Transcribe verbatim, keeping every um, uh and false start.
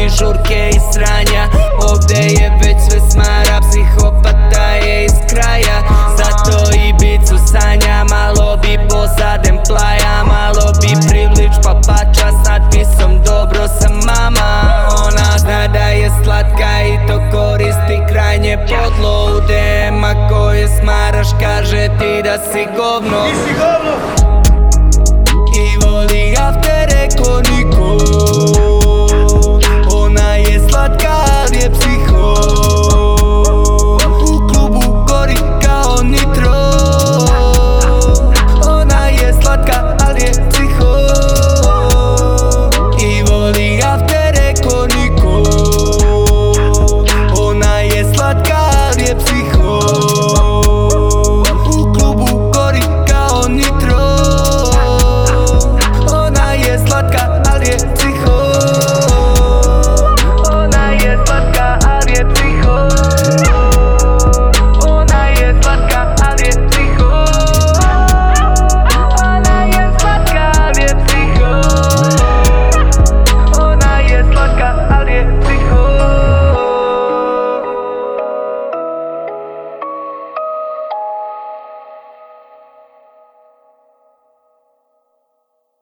i žurke i sranja. Ovde je već sve smara, psihopata je iz kraja. Zato i bicu sanja, malo bi posadem plaja. Malo bi privlič papača s natpisom dobro sam mama. Ona zna da je slatka i to koristi krajnje podlo. U D M-a koje smaraš kaže ti da si govno.